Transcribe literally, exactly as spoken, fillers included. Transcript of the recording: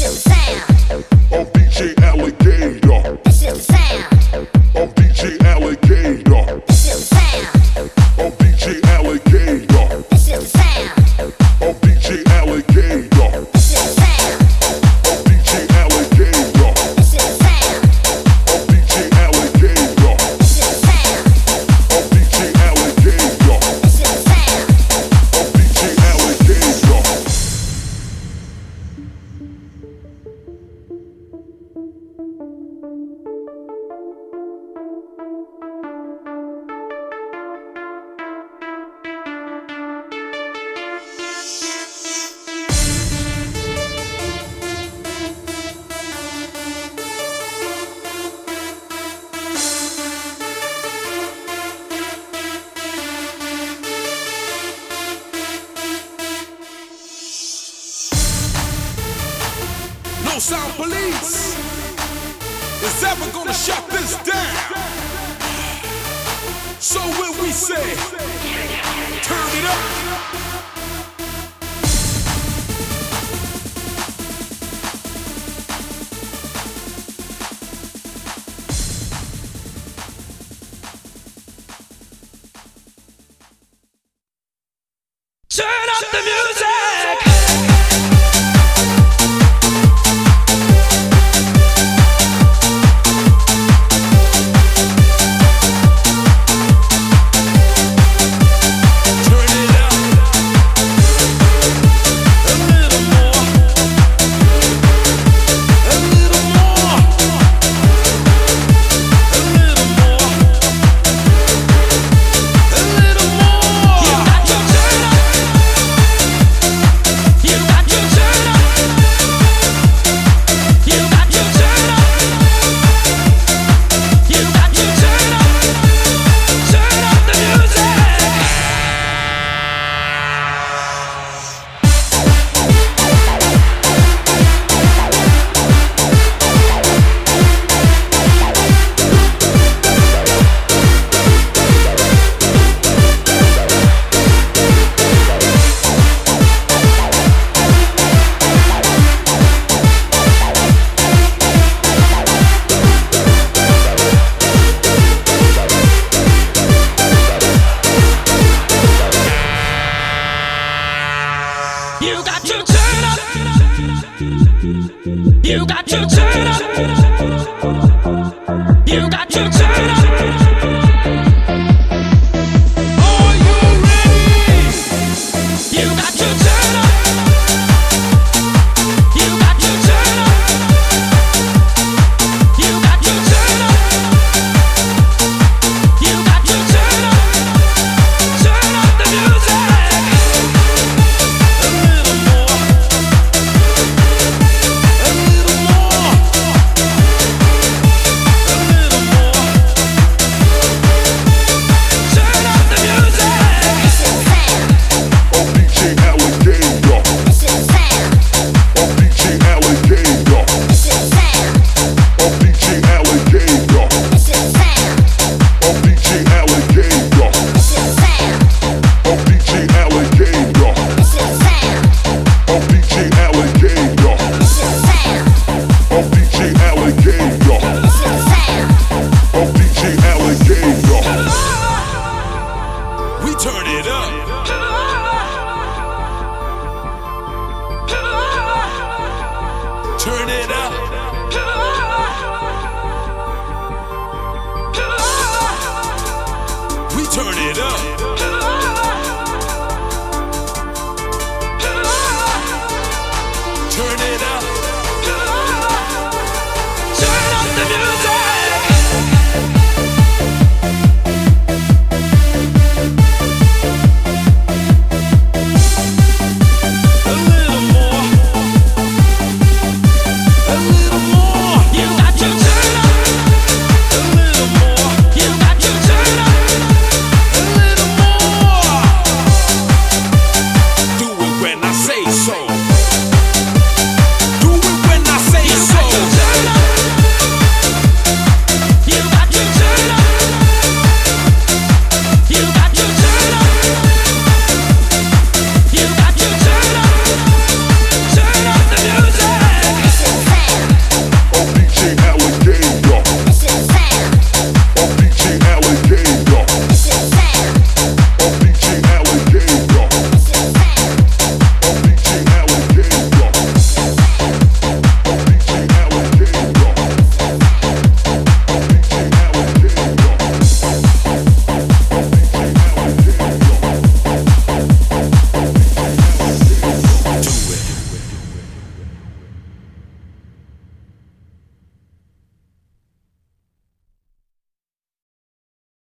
No Sound Police is ever gonna shut this down. So when we say, turn it up. Turn up the music. You got to turn up. You got to turn up. You got to turn up. Are you ready? You got to turn up. You got to turn up. You got to turn up. You got to turn up. Turn up the music. Turn it up. Turn it up. We turn it up.